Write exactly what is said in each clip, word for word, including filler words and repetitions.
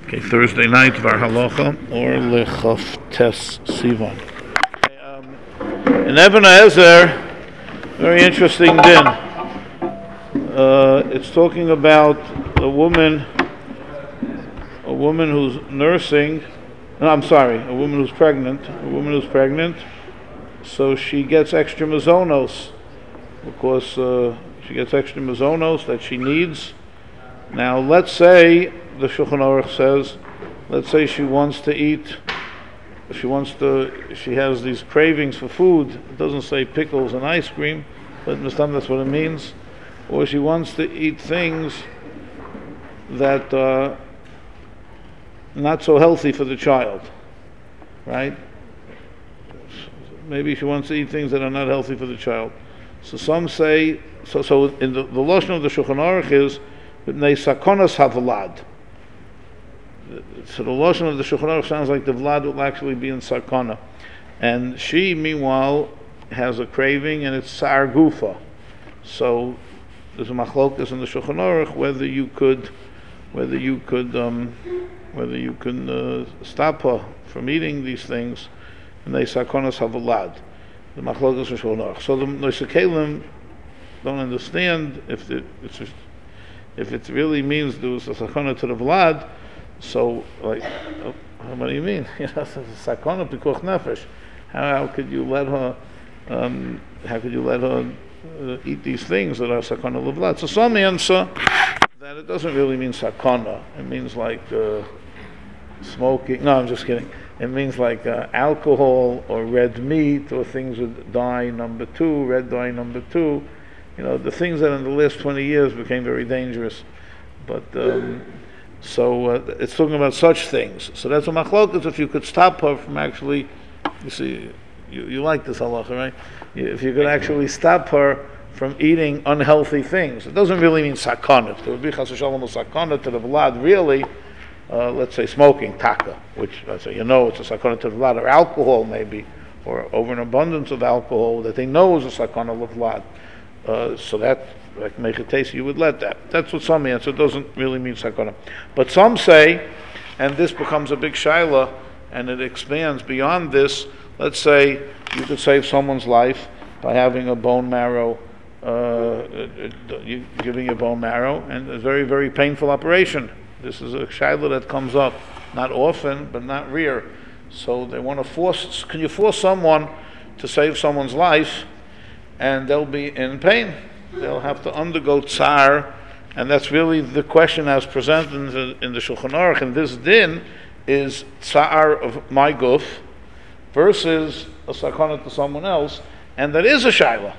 Okay, Thursday night, Var Halacha, or Lechav Tes Sivan. Okay, um, in Even HaEzer, very interesting din. Uh, it's talking about a woman, a woman who's nursing, no, I'm sorry, a woman who's pregnant, a woman who's pregnant, so she gets extra mazonos, because uh, she gets extra mazonos that she needs. Now, let's say, the Shulchan Aruch says, let's say she wants to eat, she wants to, she has these cravings for food. It doesn't say pickles and ice cream, but in Islam that's what it means. Or she wants to eat things that are not so healthy for the child, right? Maybe she wants to eat things that are not healthy for the child. So some say, so so in the, the lashon of the Shulchan Aruch is, B'nei sakonas havalad. So the lashon of the Shulchan Aruch sounds like the vlad will actually be in sakana, and she meanwhile has a craving and it's sar gufa. So there's a machlokas in the Shulchan Aruch whether you could, whether you could, um, whether you can uh, stop her from eating these things. B'nei sakonas havalad. The machlokas in Shulchan Aruch. So the Nosei Kelim don't understand if it, it's a, if it really means there was a sakana to the vlad. So, like, uh, what do you mean? You know, it's a sakana pikuach nefesh. How, how could you let her? Um, how could you let her uh, eat these things that are sakana levlad? So some answer that it doesn't really mean sakana. It means like uh, smoking. No, I'm just kidding. It means like uh, alcohol or red meat or things with dye number two, red dye number two. You know, the things that in the last twenty years became very dangerous. But um, so uh, it's talking about such things. So that's a machlokas. If you could stop her from actually, you see, you, you like this halacha, right? If you could actually stop her from eating unhealthy things. It doesn't really mean sakana. There would be chas v'shalom sakana to the vlad, really. Uh, let's say smoking, taka, which let's say you know it's a sakana to the vlad, or alcohol maybe, or over an abundance of alcohol that they know is a sakana to the vlad. Uh, so that, like make it tasty, you would let that. That's what some answer. It doesn't really mean sakana. But some say, and this becomes a big shaila, and it expands beyond this. Let's say you could save someone's life by having a bone marrow, uh, you, giving a bone marrow, and a very, very painful operation. This is a shaila that comes up, not often, but not rare. So they want to force, can you force someone to save someone's life, and they'll be in pain? They'll have to undergo tsar, and that's really the question as presented in the, in the Shulchan Aruch. And this din is tsar of my guf versus a sakana to someone else, and that is a shaila.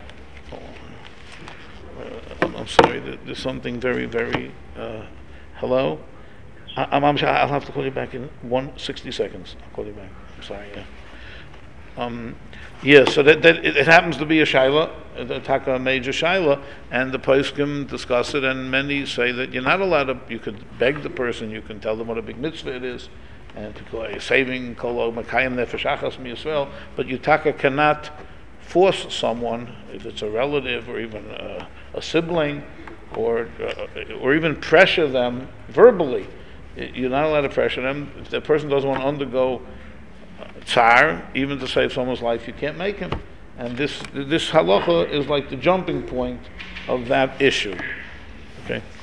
Uh, I'm sorry, there's something very, very, uh, hello? I, I'm, I'm, I'll have to call you back in one sixty seconds. I'll call you back. I'm sorry, yeah. Um, yeah, so that, that it, it happens to be a shaila, a taka major shaila, and the poskim discuss it, and many say that you're not allowed to. You could beg the person, you can tell them what a big mitzvah it is, and to go saving kol makayim nefesh achas miyisrael, but you taka cannot force someone, if it's a relative or even a, a sibling, or uh, or even pressure them verbally. You're not allowed to pressure them. If the person doesn't want to undergo tsar, even to save someone's life, you can't make him. And this this halacha is like the jumping point of that issue. Okay.